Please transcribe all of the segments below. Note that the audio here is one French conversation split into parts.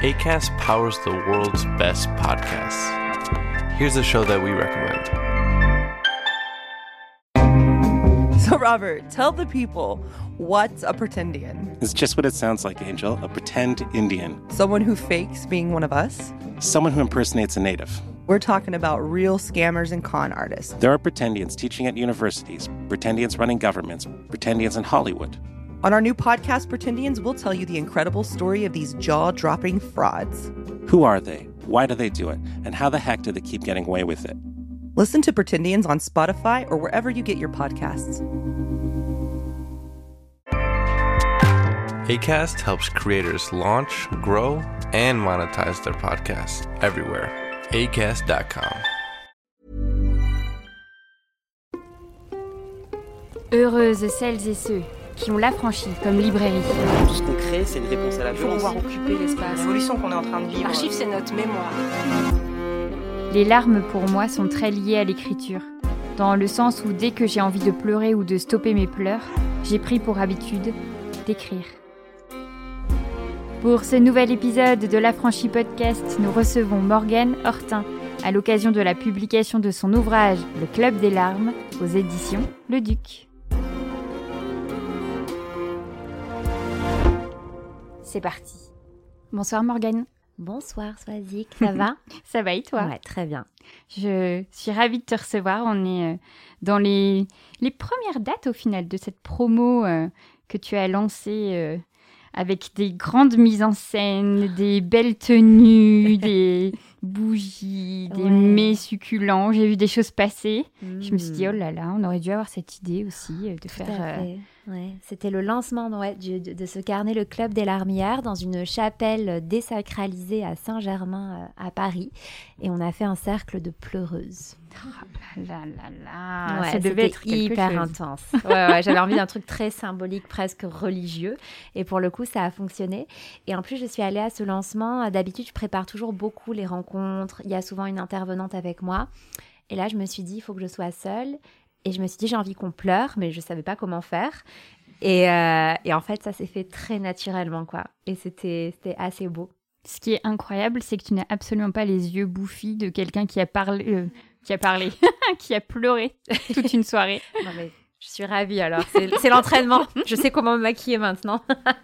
Acast powers the world's best podcasts. Here's a show that we recommend. So, Robert, tell the people, what's a pretendian? It's just what it sounds like, Angel. A pretend Indian. Someone who fakes being one of us? Someone who impersonates a native. We're talking about real scammers and con artists. There are pretendians teaching at universities, pretendians running governments, pretendians in Hollywood. On our new podcast, Pretendians, we'll tell you the incredible story of these jaw-dropping frauds. Who are they? Why do they do it? And how the heck do they keep getting away with it? Listen to Pretendians on Spotify or wherever you get your podcasts. Acast helps creators launch, grow, and monetize their podcasts everywhere. Acast.com. Heureuses celles et ceux qui ont l'affranchi comme librairie. Tout ce qu'on crée, c'est une réponse à la violence. Pour pouvoir occuper l'espace. L'évolution qu'on est en train de vivre. L'archive, c'est notre mémoire. Les larmes, pour moi, sont très liées à l'écriture. Dans le sens où dès que j'ai envie de pleurer ou de stopper mes pleurs, j'ai pris pour habitude d'écrire. Pour ce nouvel épisode de l'Affranchi Podcast, nous recevons Morgane Hortin à l'occasion de la publication de son ouvrage « Le Club des larmes » aux éditions Le Duc. C'est parti. Bonsoir Morgane. Bonsoir Swazik, ça va? Ça va et toi? Ouais, très bien. Je suis ravie de te recevoir. On est dans les premières dates au final de cette promo que tu as lancée avec des grandes mises en scène, des belles tenues, des bougies, des mets succulents. J'ai vu des choses passer. Je me suis dit, oh là là, on aurait dû avoir cette idée aussi de Tout faire... à fait. Ouais. C'était le lancement de ce carnet, le Club des Larmières, dans une chapelle désacralisée à Saint-Germain, à Paris. Et on a fait un cercle de pleureuses. Oh là là là, Ouais, ça devait être hyper quelque chose. intense. Ouais, j'avais envie d'un truc très symbolique, presque religieux. Et pour le coup, ça a fonctionné. Et en plus, je suis allée à ce lancement. D'habitude, je prépare toujours beaucoup les rencontres. Il y a souvent une intervenante avec moi. Et là, je me suis dit, il faut que je sois seule. Et je me suis dit, j'ai envie qu'on pleure, mais je ne savais pas comment faire. Et en fait, ça s'est fait très naturellement, quoi. Et c'était assez beau. Ce qui est incroyable, c'est que tu n'as absolument pas les yeux bouffis de quelqu'un qui a parlé, qui a pleuré toute une soirée. Non, mais je suis ravie alors. C'est l'entraînement. Je sais comment me maquiller maintenant.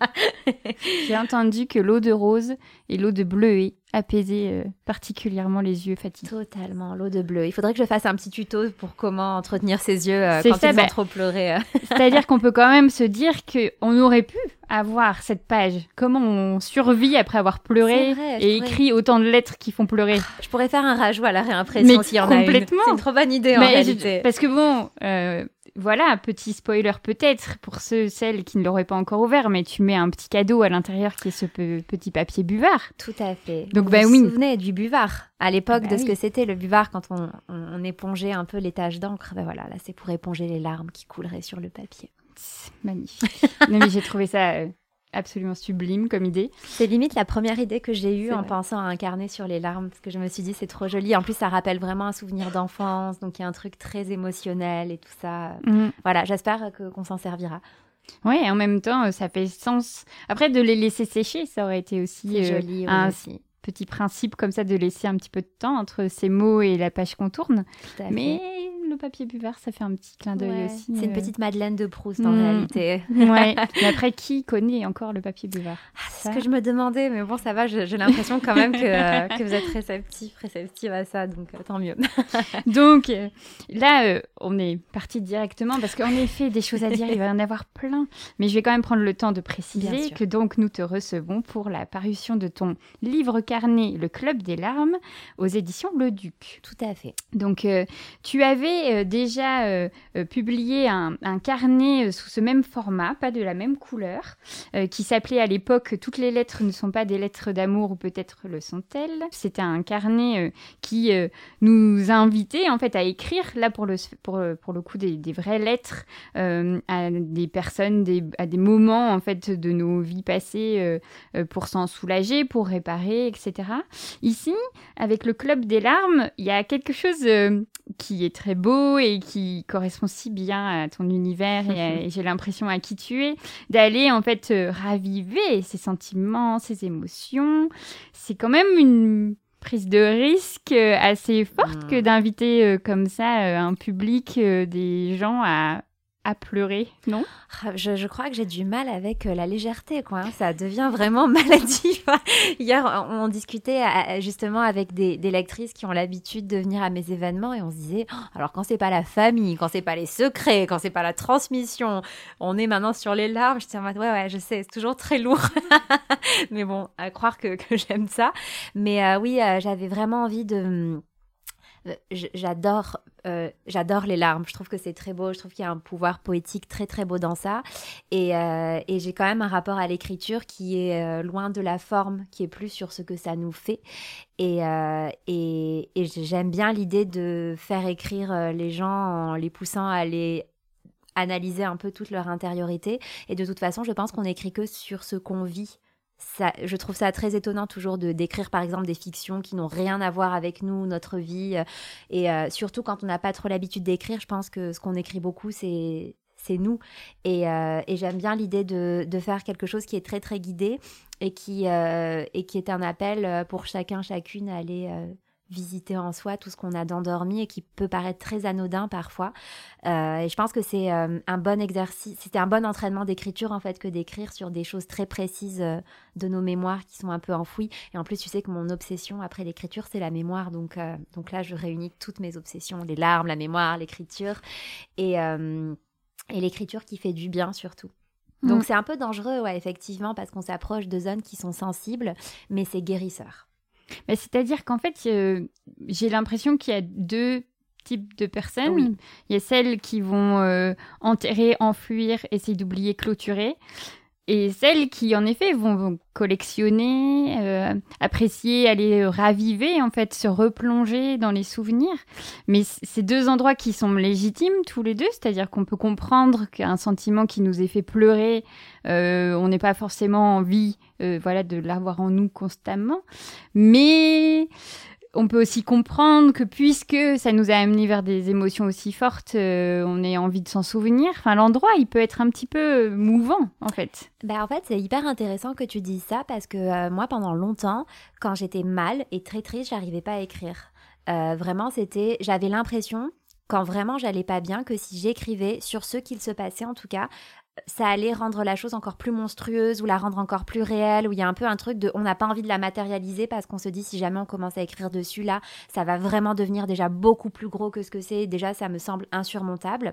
J'ai entendu que l'eau de rose et l'eau de bleuet apaisaient particulièrement les yeux fatigués. Totalement, l'eau de bleu. Il faudrait que je fasse un petit tuto pour comment entretenir ses yeux C'est quand ça, ils ont trop pleuré. C'est-à-dire qu'on peut quand même se dire qu'on aurait pu avoir cette page. Comment on survit après avoir pleuré et écrit autant de lettres qui font pleurer. Je pourrais faire un rajout à la réimpression s'il y en a une. Complètement. C'est une trop bonne idée en réalité. Parce que bon... voilà, petit spoiler peut-être pour celles qui ne l'auraient pas encore ouvert, mais tu mets un petit cadeau à l'intérieur qui est ce petit papier buvard. Tout à fait. Donc, vous vous souvenez du buvard à l'époque de ce que c'était le buvard quand on épongeait un peu les taches d'encre. Ben voilà, là c'est pour éponger les larmes qui couleraient sur le papier. C'est magnifique. Non mais j'ai trouvé ça absolument sublime comme idée. C'est limite la première idée que j'ai eue en vrai. pensant à un carnet sur les larmes, parce que je me suis dit c'est trop joli. En plus, ça rappelle vraiment un souvenir d'enfance, donc il y a un truc très émotionnel et tout ça. Voilà, j'espère qu'on s'en servira. Oui, en même temps, ça fait sens. Après, de les laisser sécher, ça aurait été aussi joli, aussi. Petit principe comme ça de laisser un petit peu de temps entre ces mots et la page qu'on tourne. Tout à fait. Mais le papier buvard, ça fait un petit clin d'œil aussi. C'est une petite Madeleine de Proust en réalité. Ouais. Mais après, qui connaît encore le papier buvard? C'est ce que je me demandais, mais bon, ça va, j'ai l'impression quand même que vous êtes réceptive à ça, donc tant mieux. Donc là, on est parti directement parce qu'en effet, des choses à dire, il va y en avoir plein. Mais je vais quand même prendre le temps de préciser que donc nous te recevons pour la parution de ton livre carnet, Le Club des larmes, aux éditions Le Duc. Tout à fait. Donc, tu avais déjà publié un carnet sous ce même format, pas de la même couleur, qui s'appelait à l'époque « Toutes les lettres ne sont pas des lettres d'amour ou peut-être le sont-elles ». C'était un carnet qui nous invitait en fait à écrire, là pour le coup, des vraies lettres à des personnes, à des moments en fait de nos vies passées pour s'en soulager, pour réparer, etc. Ici, avec le Club des larmes, il y a quelque chose qui est très beau beau et qui correspond si bien à ton univers et j'ai l'impression à qui tu es, d'aller en fait raviver ces sentiments, ces émotions. C'est quand même une prise de risque assez forte que d'inviter comme ça un public, des gens à pleurer, non ? Je crois que j'ai du mal avec la légèreté, quoi. Ça devient vraiment maladif. Hier, on discutait justement avec des lectrices qui ont l'habitude de venir à mes événements et on se disait, alors quand c'est pas la famille, quand c'est pas les secrets, quand c'est pas la transmission, on est maintenant sur les larmes. Je dis, ouais, je sais, c'est toujours très lourd. Mais bon, à croire que j'aime ça. Mais oui, j'avais vraiment envie de... J'adore les larmes, je trouve que c'est très beau, je trouve qu'il y a un pouvoir poétique très très beau dans ça et j'ai quand même un rapport à l'écriture qui est loin de la forme, qui est plus sur ce que ça nous fait et j'aime bien l'idée de faire écrire les gens en les poussant à aller analyser un peu toute leur intériorité et de toute façon je pense qu'on n'écrit que sur ce qu'on vit. Ça, je trouve ça très étonnant toujours d'écrire par exemple des fictions qui n'ont rien à voir avec nous, notre vie et surtout quand on n'a pas trop l'habitude d'écrire, je pense que ce qu'on écrit beaucoup c'est nous et j'aime bien l'idée de faire quelque chose qui est très très guidé et qui est un appel pour chacun, chacune à aller visiter en soi tout ce qu'on a d'endormi et qui peut paraître très anodin parfois. Et je pense que c'est un bon exercice, c'était un bon entraînement d'écriture en fait que d'écrire sur des choses très précises de nos mémoires qui sont un peu enfouies. Et en plus, tu sais que mon obsession après l'écriture, c'est la mémoire. Donc là, je réunis toutes mes obsessions, les larmes, la mémoire, l'écriture et l'écriture qui fait du bien surtout. Donc c'est un peu dangereux, ouais, effectivement, parce qu'on s'approche de zones qui sont sensibles, mais c'est guérisseur. Mais c'est-à-dire qu'en fait, j'ai l'impression qu'il y a deux types de personnes. Oui. Il y a celles qui vont enterrer, enfuir, essayer d'oublier, clôturer. Et celles qui, en effet, vont collectionner, apprécier, aller raviver, en fait, se replonger dans les souvenirs. Mais c'est deux endroits qui sont légitimes, tous les deux. C'est-à-dire qu'on peut comprendre qu'un sentiment qui nous est fait pleurer, on n'est pas forcément envie de l'avoir en nous constamment. Mais... on peut aussi comprendre que puisque ça nous a amené vers des émotions aussi fortes, on ait envie de s'en souvenir. Enfin, l'endroit, il peut être un petit peu mouvant, en fait. En fait, c'est hyper intéressant que tu dises ça parce que moi, pendant longtemps, quand j'étais mal et très triste, j'arrivais pas à écrire. Vraiment, j'avais l'impression, quand vraiment j'allais pas bien, que si j'écrivais sur ce qu'il se passait, en tout cas, ça allait rendre la chose encore plus monstrueuse ou la rendre encore plus réelle, où il y a un peu un truc on n'a pas envie de la matérialiser parce qu'on se dit si jamais on commence à écrire dessus, là, ça va vraiment devenir déjà beaucoup plus gros que ce que c'est. Déjà, ça me semble insurmontable.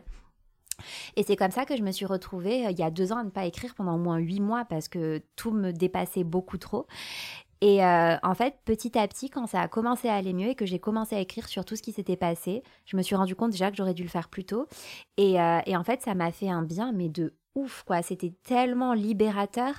Et c'est comme ça que je me suis retrouvée il y a 2 ans à ne pas écrire pendant au moins 8 mois parce que tout me dépassait beaucoup trop. Et en fait, petit à petit, quand ça a commencé à aller mieux et que j'ai commencé à écrire sur tout ce qui s'était passé, je me suis rendu compte déjà que j'aurais dû le faire plus tôt. Et en fait, ça m'a fait un bien, mais de ouf, quoi. C'était tellement libérateur.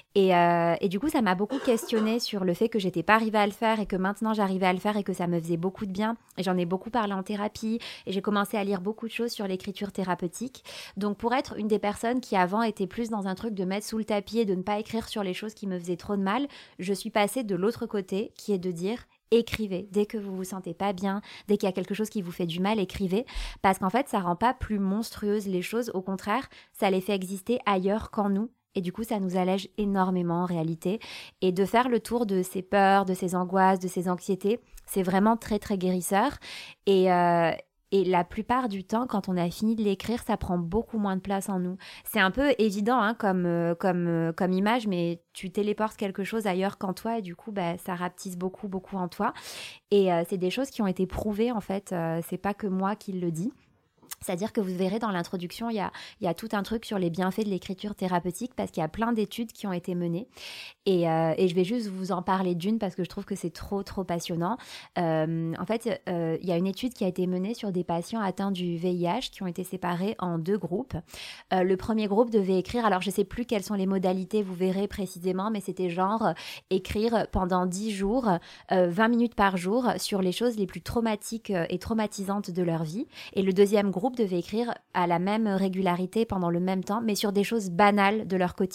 Et du coup, ça m'a beaucoup questionnée sur le fait que j'étais pas arrivée à le faire et que maintenant j'arrivais à le faire et que ça me faisait beaucoup de bien. Et j'en ai beaucoup parlé en thérapie et j'ai commencé à lire beaucoup de choses sur l'écriture thérapeutique. Donc, pour être une des personnes qui avant était plus dans un truc de mettre sous le tapis et de ne pas écrire sur les choses qui me faisaient trop de mal, je suis passée de l'autre côté qui est de dire... écrivez, dès que vous vous sentez pas bien, dès qu'il y a quelque chose qui vous fait du mal, écrivez, parce qu'en fait, ça rend pas plus monstrueuses les choses, au contraire, ça les fait exister ailleurs qu'en nous, et du coup, ça nous allège énormément en réalité, et de faire le tour de ces peurs, de ces angoisses, de ces anxiétés, c'est vraiment très très guérisseur, et la plupart du temps, quand on a fini de l'écrire, ça prend beaucoup moins de place en nous. C'est un peu évident hein, comme image, mais tu téléportes quelque chose ailleurs qu'en toi et du coup, ça rapetisse beaucoup, beaucoup en toi. Et c'est des choses qui ont été prouvées en fait. C'est pas que moi qui le dis. C'est-à-dire que vous verrez dans l'introduction, il y a tout un truc sur les bienfaits de l'écriture thérapeutique parce qu'il y a plein d'études qui ont été menées. Et je vais juste vous en parler d'une parce que je trouve que c'est trop, trop passionnant. En fait, il y a une étude qui a été menée sur des patients atteints du VIH qui ont été séparés en 2 groupes. Le premier groupe devait écrire, alors je ne sais plus quelles sont les modalités, vous verrez précisément, mais c'était genre écrire pendant 10 jours, 20 minutes par jour sur les choses les plus traumatiques et traumatisantes de leur vie. Et le deuxième groupe devait écrire à la même régularité pendant le même temps, mais sur des choses banales de leur quotidien.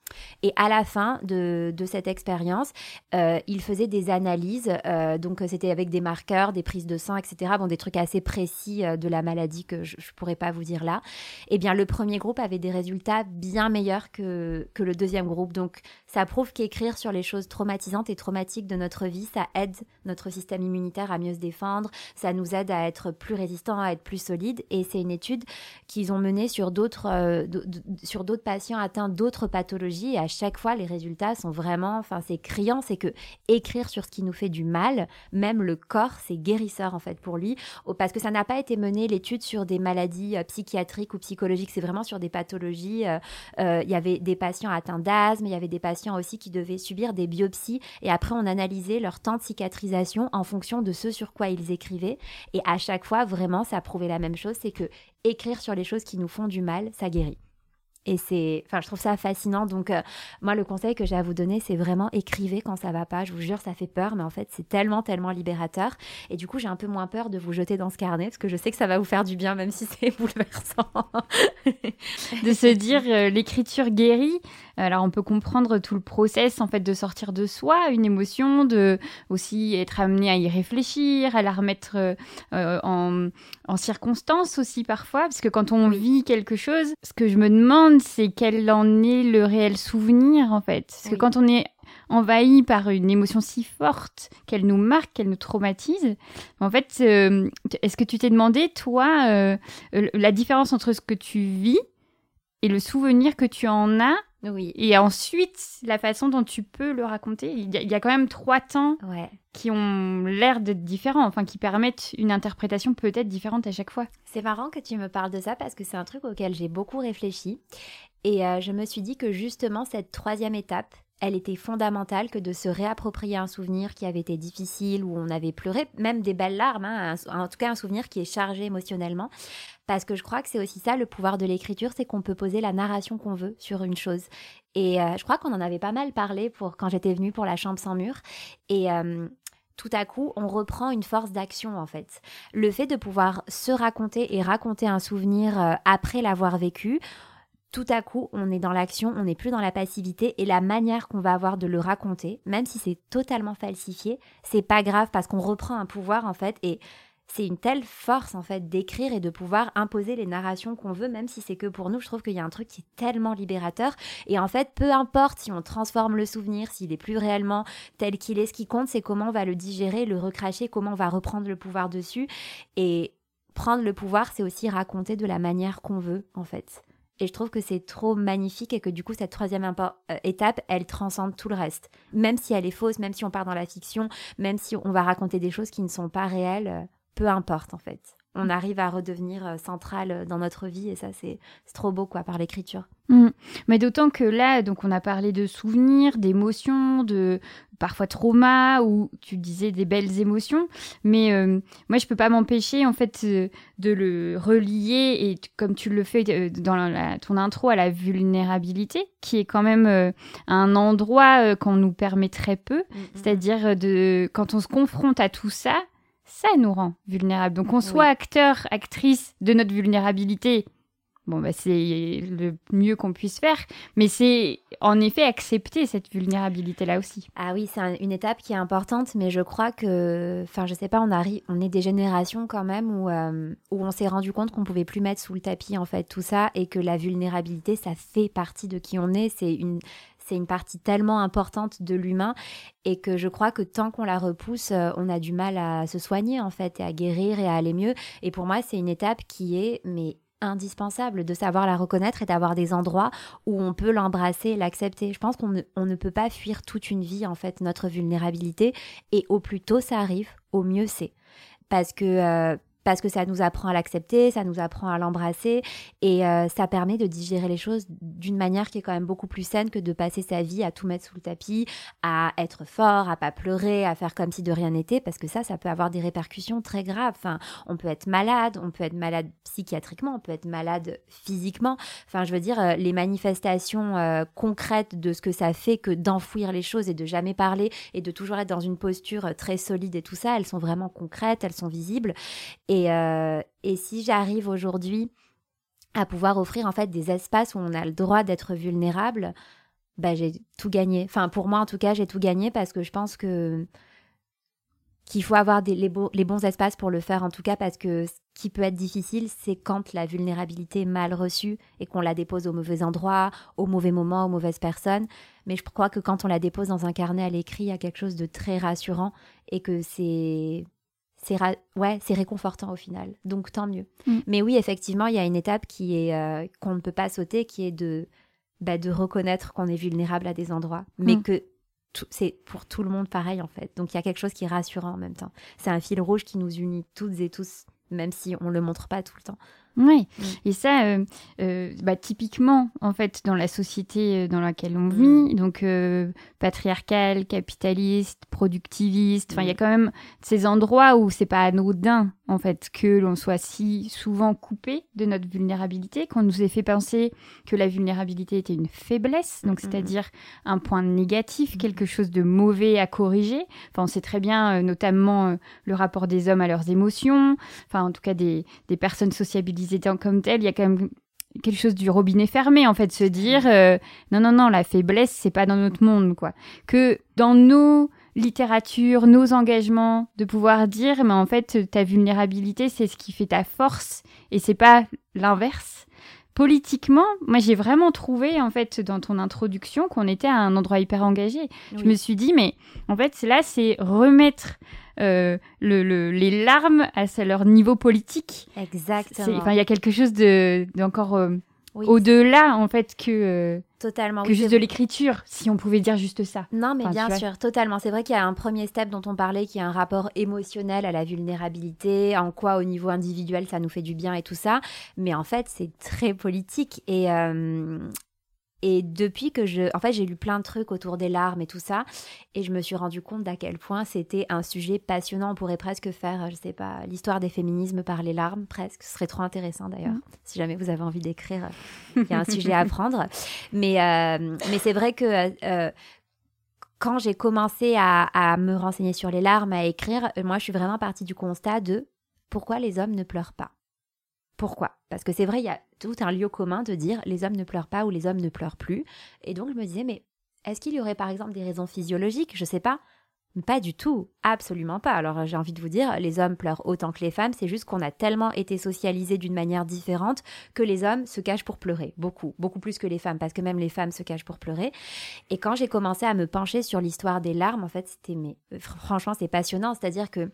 Et à la fin de cette expérience, il faisait des analyses. Donc, c'était avec des marqueurs, des prises de sang, etc. Bon, des trucs assez précis de la maladie que je ne pourrais pas vous dire là. Eh bien, le premier groupe avait des résultats bien meilleurs que le deuxième groupe. Donc, ça prouve qu'écrire sur les choses traumatisantes et traumatiques de notre vie, ça aide notre système immunitaire à mieux se défendre. Ça nous aide à être plus résistants, à être plus solides. Et c'est une étude qu'ils ont menée sur d'autres patients atteints d'autres pathologies. Et à chaque fois, les résultats sont vraiment, c'est criant. C'est que écrire sur ce qui nous fait du mal, même le corps, c'est guérisseur en fait pour lui. Parce que ça n'a pas été mené l'étude sur des maladies psychiatriques ou psychologiques. C'est vraiment sur des pathologies. Il y avait des patients atteints d'asthme, il y avait des patients aussi qui devaient subir des biopsies. Et après, on analysait leur temps de cicatrisation en fonction de ce sur quoi ils écrivaient. Et à chaque fois, vraiment, ça prouvait la même chose. C'est que écrire sur les choses qui nous font du mal, ça guérit. Et je trouve ça fascinant. Donc, moi, le conseil que j'ai à vous donner, c'est vraiment écrivez quand ça va pas. Je vous jure, ça fait peur, mais en fait, c'est tellement, tellement libérateur. Et du coup, j'ai un peu moins peur de vous jeter dans ce carnet parce que je sais que ça va vous faire du bien, même si c'est bouleversant. De se dire l'écriture guérit. Alors, on peut comprendre tout le process, en fait, de sortir de soi une émotion, de aussi être amené à y réfléchir, à la remettre en circonstance aussi parfois. Parce que quand on vit quelque chose, ce que je me demande, c'est quel en est le réel souvenir, en fait. Parce que quand on est envahi par une émotion si forte qu'elle nous marque, qu'elle nous traumatise, en fait, est-ce que tu t'es demandé, toi, la différence entre ce que tu vis et le souvenir que tu en as? Oui. Et ensuite, la façon dont tu peux le raconter. Il y a quand même 3 temps qui ont l'air d'être différents, enfin qui permettent une interprétation peut-être différente à chaque fois. C'est marrant que tu me parles de ça parce que c'est un truc auquel j'ai beaucoup réfléchi. Et je me suis dit que justement, cette 3e étape, elle était fondamentale, que de se réapproprier un souvenir qui avait été difficile, où on avait pleuré, même des belles larmes, en tout cas un souvenir qui est chargé émotionnellement. Parce que je crois que c'est aussi ça, le pouvoir de l'écriture, c'est qu'on peut poser la narration qu'on veut sur une chose. Et je crois qu'on en avait pas mal parlé quand j'étais venue pour la Chambre sans mur. Et tout à coup, on reprend une force d'action, en fait. Le fait de pouvoir se raconter et raconter un souvenir après l'avoir vécu, tout à coup, on est dans l'action, on n'est plus dans la passivité, et la manière qu'on va avoir de le raconter, même si c'est totalement falsifié, c'est pas grave parce qu'on reprend un pouvoir, en fait, et c'est une telle force, en fait, d'écrire et de pouvoir imposer les narrations qu'on veut, même si c'est que pour nous. Je trouve qu'il y a un truc qui est tellement libérateur. Et en fait, peu importe si on transforme le souvenir, s'il est plus réellement tel qu'il est, ce qui compte, c'est comment on va le digérer, le recracher, comment on va reprendre le pouvoir dessus. Et prendre le pouvoir, c'est aussi raconter de la manière qu'on veut, en fait. Et je trouve que c'est trop magnifique et que du coup, cette 3e étape, elle transcende tout le reste. Même si elle est fausse, même si on part dans la fiction, même si on va raconter des choses qui ne sont pas réelles, peu importe en fait. On arrive à redevenir central dans notre vie et ça, c'est trop beau quoi, par l'écriture. Mais d'autant que là, donc on a parlé de souvenirs, d'émotions, de parfois trauma ou tu disais des belles émotions, mais moi je peux pas m'empêcher en fait de le relier et comme tu le fais dans ton intro à la vulnérabilité, qui est quand même un endroit qu'on nous permet très peu, c'est-à-dire quand on se confronte à tout ça, ça nous rend vulnérables. Donc qu'on soit acteur, actrice de notre vulnérabilité. Bon, c'est le mieux qu'on puisse faire, mais c'est en effet accepter cette vulnérabilité-là aussi. Ah oui, c'est une étape qui est importante, mais je crois que, je sais pas, on est des générations quand même où on s'est rendu compte qu'on pouvait plus mettre sous le tapis en fait tout ça et que la vulnérabilité, ça fait partie de qui on est. C'est une partie tellement importante de l'humain et que je crois que tant qu'on la repousse, on a du mal à se soigner en fait et à guérir et à aller mieux. Et pour moi, c'est une étape qui est indispensable de savoir la reconnaître et d'avoir des endroits où on peut l'embrasser et l'accepter. Je pense qu'on ne peut pas fuir toute une vie en fait notre vulnérabilité et au plus tôt ça arrive, au mieux c'est. Parce que ça nous apprend à l'accepter, ça nous apprend à l'embrasser et ça permet de digérer les choses d'une manière qui est quand même beaucoup plus saine que de passer sa vie à tout mettre sous le tapis, à être fort, à pas pleurer, à faire comme si de rien n'était parce que ça peut avoir des répercussions très graves. Enfin, on peut être malade psychiatriquement, on peut être malade physiquement. Enfin, je veux dire, les manifestations concrètes de ce que ça fait que d'enfouir les choses et de jamais parler et de toujours être dans une posture très solide et tout ça, elles sont vraiment concrètes, elles sont visibles. Et si j'arrive aujourd'hui à pouvoir offrir en fait des espaces où on a le droit d'être vulnérable, j'ai tout gagné. Enfin, pour moi, en tout cas, j'ai tout gagné parce que je pense qu'il faut avoir les bons espaces pour le faire, en tout cas, parce que ce qui peut être difficile, c'est quand la vulnérabilité est mal reçue et qu'on la dépose au mauvais endroit, au mauvais moment, aux mauvaises personnes. Mais je crois que quand on la dépose dans un carnet à l'écrit, il y a quelque chose de très rassurant et que c'est réconfortant au final. Donc, tant mieux. Mais oui, effectivement, il y a une étape qui est qu'on ne peut pas sauter, qui est de reconnaître qu'on est vulnérable à des endroits, mais que c'est pour tout le monde pareil en fait. Donc il y a quelque chose qui est rassurant en même temps. C'est un fil rouge qui nous unit toutes et tous, même si on le montre pas tout le temps. Oui, et ça, typiquement, en fait, dans la société dans laquelle on vit, donc patriarcale, capitaliste, productiviste, il y a quand même ces endroits où c'est pas anodin, en fait, que l'on soit si souvent coupé de notre vulnérabilité, qu'on nous ait fait penser que la vulnérabilité était une faiblesse, donc c'est-à-dire un point négatif, quelque chose de mauvais à corriger. Enfin, on sait très bien, notamment, le rapport des hommes à leurs émotions, enfin, en tout cas, des personnes sociabilisées comme telles, il y a quand même quelque chose du robinet fermé, en fait, se dire non, la faiblesse, c'est pas dans notre monde, quoi. Que dans nos littératures, nos engagements, de pouvoir dire, mais en fait, ta vulnérabilité, c'est ce qui fait ta force, et c'est pas l'inverse. Politiquement, moi, j'ai vraiment trouvé, en fait, dans ton introduction, qu'on était à un endroit hyper engagé. Oui. Je me suis dit, mais en fait, là, c'est remettre les larmes à leur niveau politique. Exactement. Il y a quelque chose d'encore au-delà, en fait, que totalement, que juste de l'écriture, si on pouvait dire juste ça. Non, mais bien sûr, totalement. C'est vrai qu'il y a un premier step dont on parlait, qui est un rapport émotionnel à la vulnérabilité, en quoi, au niveau individuel, ça nous fait du bien et tout ça. Mais en fait, c'est très politique. Et depuis que j'ai lu plein de trucs autour des larmes et tout ça, et je me suis rendu compte d'à quel point c'était un sujet passionnant. On pourrait presque faire, je sais pas, l'histoire des féminismes par les larmes, presque. Ce serait trop intéressant d'ailleurs, si jamais vous avez envie d'écrire. Il y a un sujet à prendre. Mais c'est vrai que quand j'ai commencé à me renseigner sur les larmes, à écrire, moi je suis vraiment partie du constat de pourquoi les hommes ne pleurent pas. Pourquoi ? Parce que c'est vrai, il y a tout un lieu commun de dire les hommes ne pleurent pas ou les hommes ne pleurent plus. Et donc, je me disais, mais est-ce qu'il y aurait par exemple des raisons physiologiques ? Je ne sais pas. Pas du tout. Absolument pas. Alors, j'ai envie de vous dire, les hommes pleurent autant que les femmes. C'est juste qu'on a tellement été socialisés d'une manière différente que les hommes se cachent pour pleurer. Beaucoup. Beaucoup plus que les femmes. Parce que même les femmes se cachent pour pleurer. Et quand j'ai commencé à me pencher sur l'histoire des larmes, en fait, franchement, c'est passionnant. C'est-à-dire que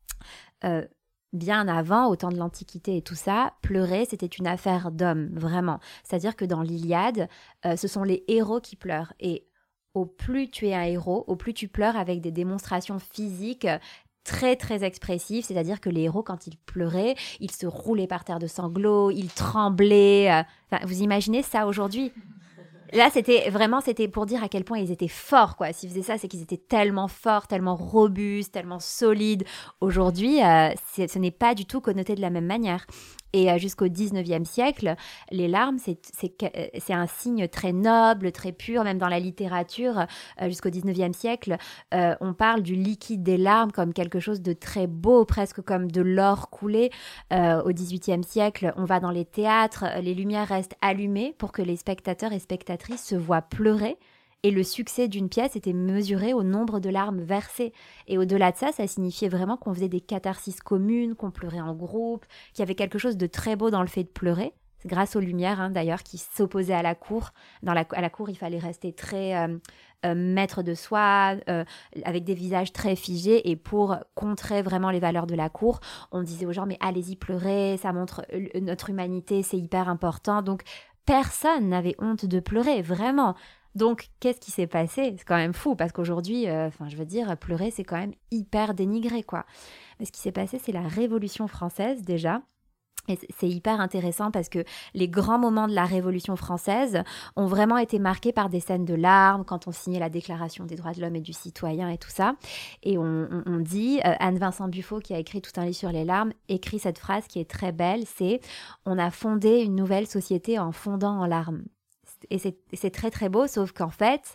bien avant, au temps de l'Antiquité et tout ça, pleurer, c'était une affaire d'hommes, vraiment. C'est-à-dire que dans l'Iliade, ce sont les héros qui pleurent. Et au plus tu es un héros, au plus tu pleures avec des démonstrations physiques très, très expressives. C'est-à-dire que les héros, quand ils pleuraient, ils se roulaient par terre de sanglots, ils tremblaient. Vous imaginez ça aujourd'hui ? Là, c'était pour dire à quel point ils étaient forts, quoi. S'ils faisaient ça, c'est qu'ils étaient tellement forts, tellement robustes, tellement solides. Aujourd'hui, ce n'est pas du tout connoté de la même manière. Et jusqu'au 19e siècle, les larmes, c'est un signe très noble, très pur, même dans la littérature. Jusqu'au 19e siècle, on parle du liquide des larmes comme quelque chose de très beau, presque comme de l'or coulé. Au 18e siècle, on va dans les théâtres, les lumières restent allumées pour que les spectateurs et spectatrices se voient pleurer. Et le succès d'une pièce était mesuré au nombre de larmes versées. Et au-delà de ça, ça signifiait vraiment qu'on faisait des catharsis communes, qu'on pleurait en groupe, qu'il y avait quelque chose de très beau dans le fait de pleurer. C'est grâce aux Lumières, d'ailleurs, qui s'opposaient à la cour. À la cour, il fallait rester très maître de soi, avec des visages très figés. Et pour contrer vraiment les valeurs de la cour, on disait aux gens, mais allez-y pleurer, ça montre notre humanité, c'est hyper important. Donc, personne n'avait honte de pleurer, vraiment. Donc, qu'est-ce qui s'est passé ? C'est quand même fou, parce qu'aujourd'hui, pleurer, c'est quand même hyper dénigré, quoi. Mais ce qui s'est passé, c'est la Révolution française, déjà. Et c'est hyper intéressant parce que les grands moments de la Révolution française ont vraiment été marqués par des scènes de larmes, quand on signait la Déclaration des droits de l'homme et du citoyen et tout ça. Et on dit, Anne-Vincent Buffo, qui a écrit tout un livre sur les larmes, écrit cette phrase qui est très belle, c'est « On a fondé une nouvelle société en fondant en larmes ». Et c'est très très beau, sauf qu'en fait,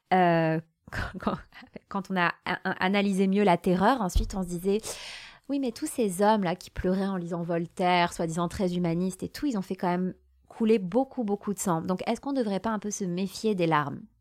quand on a analysé mieux la terreur, ensuite on se disait, oui mais tous ces hommes-là qui pleuraient en lisant Voltaire, soi-disant très humanistes et tout, ils ont fait quand même couler beaucoup beaucoup de sang. Donc est-ce qu'on ne devrait pas un peu se méfier des larmes ?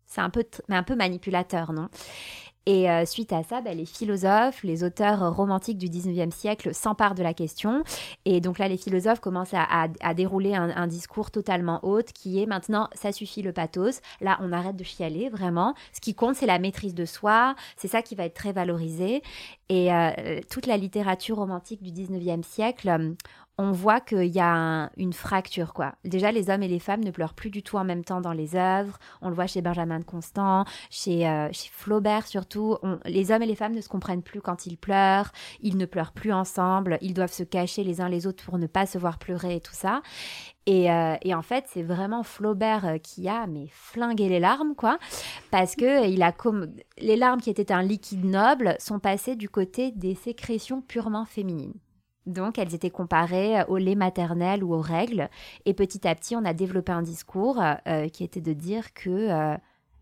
C'est un peu manipulateur, non ? Et suite à ça, les philosophes, les auteurs romantiques du 19e siècle s'emparent de la question. Et donc là, les philosophes commencent à dérouler un discours totalement haute qui est maintenant, ça suffit le pathos. Là, on arrête de chialer, vraiment. Ce qui compte, c'est la maîtrise de soi. C'est ça qui va être très valorisé. Et toute la littérature romantique du 19e siècle... on voit qu'il y a une fracture, quoi. Déjà, les hommes et les femmes ne pleurent plus du tout en même temps dans les œuvres. On le voit chez Benjamin de Constant, chez Flaubert surtout. Les hommes et les femmes ne se comprennent plus quand ils pleurent. Ils ne pleurent plus ensemble. Ils doivent se cacher les uns les autres pour ne pas se voir pleurer et tout ça. Et en fait, c'est vraiment Flaubert qui a flingué les larmes, quoi. Parce que les larmes qui étaient un liquide noble sont passées du côté des sécrétions purement féminines. Donc, elles étaient comparées au lait maternel ou aux règles. Et petit à petit, on a développé un discours qui était de dire que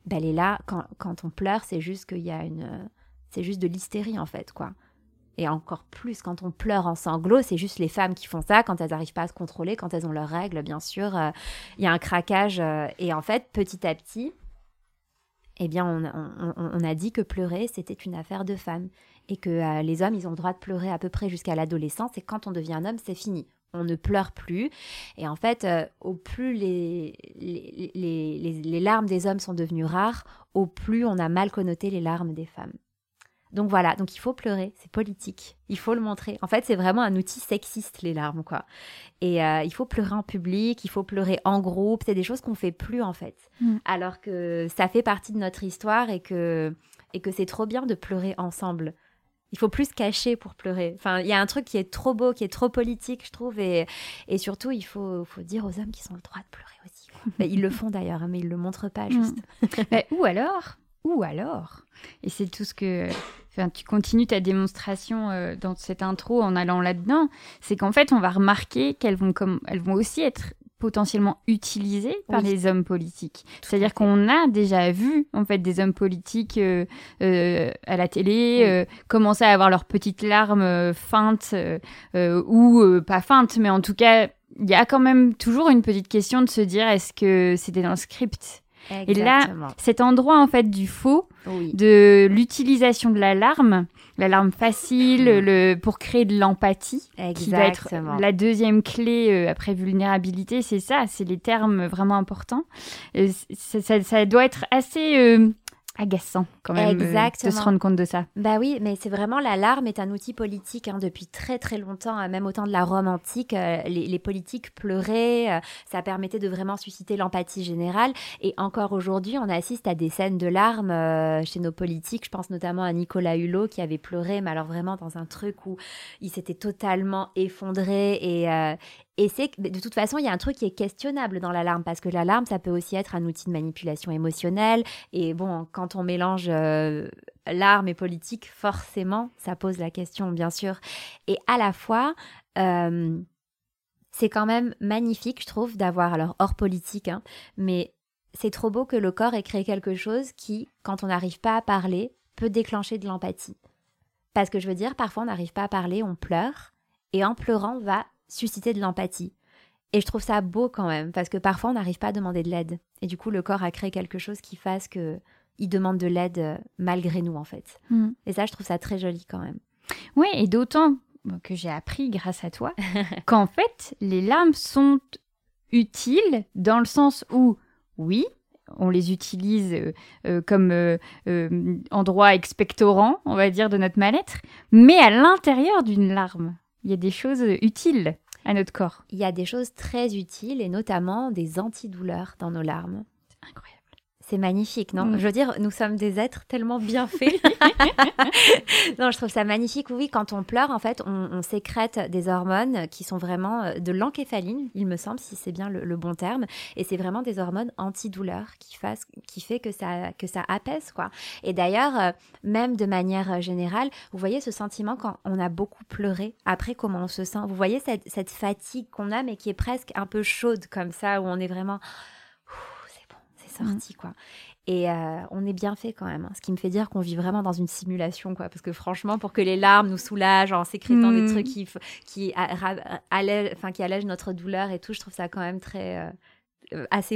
quand on pleure, c'est juste c'est juste de l'hystérie, en fait, quoi. Et encore plus, quand on pleure en sanglots, c'est juste les femmes qui font ça quand elles n'arrivent pas à se contrôler, quand elles ont leurs règles, bien sûr. Il y a un craquage. Et en fait, petit à petit, eh bien, on a dit que pleurer, c'était une affaire de femmes. Et que les hommes, ils ont le droit de pleurer à peu près jusqu'à l'adolescence. Et quand on devient un homme, c'est fini. On ne pleure plus. Et en fait, au plus les larmes des hommes sont devenues rares, au plus on a mal connoté les larmes des femmes. Donc voilà, donc il faut pleurer, c'est politique. Il faut le montrer. En fait, c'est vraiment un outil sexiste, les larmes, quoi. Et il faut pleurer en public, il faut pleurer en groupe. C'est des choses qu'on ne fait plus, en fait. Alors que ça fait partie de notre histoire et que c'est trop bien de pleurer ensemble. Il faut plus se cacher pour pleurer. Enfin, il y a un truc qui est trop beau, qui est trop politique, je trouve. Et surtout, il faut dire aux hommes qu'ils ont le droit de pleurer aussi, quoi. Ils le font d'ailleurs, mais ils ne le montrent pas, juste. Ou alors, et c'est tout ce que... Enfin, tu continues ta démonstration dans cette intro en allant là-dedans, c'est qu'en fait, on va remarquer qu'elles vont aussi être potentiellement utilisées par les hommes politiques. C'est-à-dire qu'on a déjà vu en fait des hommes politiques à la télé commencer à avoir leurs petites larmes feintes ou pas feintes, mais en tout cas, il y a quand même toujours une petite question de se dire est-ce que c'était dans le script ? Exactement. Et là, cet endroit en fait du faux, de l'utilisation de la larme facile, pour créer de l'empathie, qui va être la deuxième clé après vulnérabilité, c'est ça, c'est les termes vraiment importants. Ça doit être assez agaçant quand même de se rendre compte de ça. Bah oui, mais c'est vraiment, la larme est un outil politique depuis très très longtemps, même au temps de la Rome antique, les politiques pleuraient, ça permettait de vraiment susciter l'empathie générale, et encore aujourd'hui on assiste à des scènes de larmes chez nos politiques. Je pense notamment à Nicolas Hulot qui avait pleuré, mais alors vraiment dans un truc où il s'était totalement effondré, et c'est que de toute façon, il y a un truc qui est questionnable dans l'alarme, parce que l'alarme, ça peut aussi être un outil de manipulation émotionnelle. Et bon, quand on mélange larme et politique, forcément, ça pose la question, bien sûr. Et à la fois, c'est quand même magnifique, je trouve, d'avoir, alors hors politique, mais c'est trop beau que le corps ait créé quelque chose qui, quand on n'arrive pas à parler, peut déclencher de l'empathie. Parce que je veux dire, parfois, on n'arrive pas à parler, on pleure, et en pleurant, on va susciter de l'empathie. Et je trouve ça beau quand même, parce que parfois on n'arrive pas à demander de l'aide. Et du coup, le corps a créé quelque chose qui fasse qu'il demande de l'aide malgré nous, en fait. Et ça, je trouve ça très joli quand même. Oui, et d'autant que j'ai appris grâce à toi qu'en fait, les larmes sont utiles dans le sens où, oui, on les utilise comme endroit expectorant, on va dire, de notre mal-être, mais à l'intérieur d'une larme, il y a des choses utiles à notre corps. Il y a des choses très utiles, et notamment des antidouleurs dans nos larmes. C'est incroyable. C'est magnifique, non ? Je veux dire, nous sommes des êtres tellement bien faits. Non, je trouve ça magnifique. Oui, quand on pleure, en fait, on sécrète des hormones qui sont vraiment de l'encéphaline, il me semble, si c'est bien le bon terme. Et c'est vraiment des hormones antidouleurs qui fait que ça apaise, quoi. Et d'ailleurs, même de manière générale, vous voyez ce sentiment quand on a beaucoup pleuré, après comment on se sent. Vous voyez cette fatigue qu'on a, mais qui est presque un peu chaude comme ça, où on est vraiment... sorti, quoi. Et on est bien fait quand même, ce qui me fait dire qu'on vit vraiment dans une simulation, quoi, parce que franchement, pour que les larmes nous soulagent en sécrétant des trucs qui allègent notre douleur et tout, je trouve ça quand même assez fou.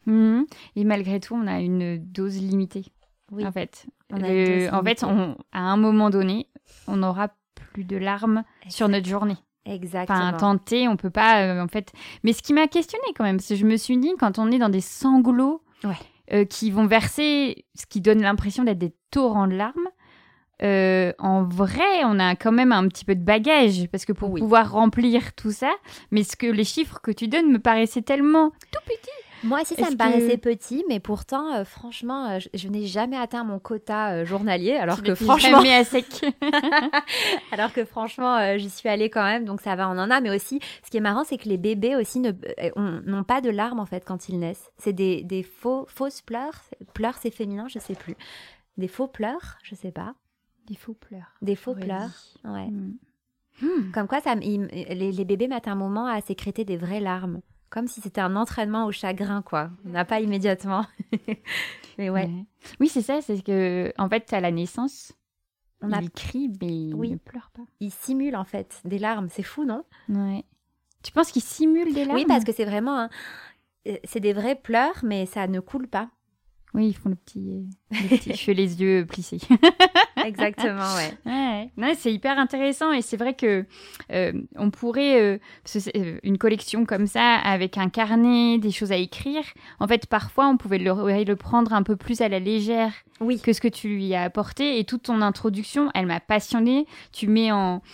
Et malgré tout, on a une dose limitée. Oui. En fait, à un moment donné, on n'aura plus de larmes sur notre journée. Exactement. Enfin, tenter, on peut pas, en fait. Mais ce qui m'a questionnée quand même, c'est que je me suis dit, quand on est dans des sanglots qui vont verser, ce qui donne l'impression d'être des torrents de larmes, en vrai, on a quand même un petit peu de bagage, parce que pour pouvoir remplir tout ça, mais les chiffres que tu donnes me paraissaient tellement tout petits. Moi aussi, ça me paraissait petit, mais pourtant, franchement, je n'ai jamais atteint mon quota journalier, alors que franchement, jamais à sec. alors que franchement, j'y suis allée quand même, donc ça va, on en a. Mais aussi, ce qui est marrant, c'est que les bébés aussi n'ont pas de larmes en fait quand ils naissent. C'est des fausses pleurs. Pleurs, c'est féminin, je sais plus. Des faux pleurs, je sais pas. Des faux pleurs. Des faux pleurs, ouais. Comme quoi, les bébés mettent un moment à sécréter des vraies larmes. Comme si c'était un entraînement au chagrin, quoi. On n'a pas immédiatement. Mais ouais. Oui, c'est ça. C'est que, en fait, à la naissance, il crie, mais il ne pleure pas. Il simule, en fait, des larmes. C'est fou, non ? Ouais. Tu penses qu'il simule des larmes ? Oui, parce que c'est vraiment... c'est des vrais pleurs, mais ça ne coule pas. Oui, ils font le petit cheveux, les yeux plissés. Exactement, ouais. Non, c'est hyper intéressant et c'est vrai que on pourrait une collection comme ça avec un carnet, des choses à écrire. En fait, parfois, on pouvait le prendre un peu plus à la légère que ce que tu lui as apporté. Et toute ton introduction, elle m'a passionnée. Tu mets en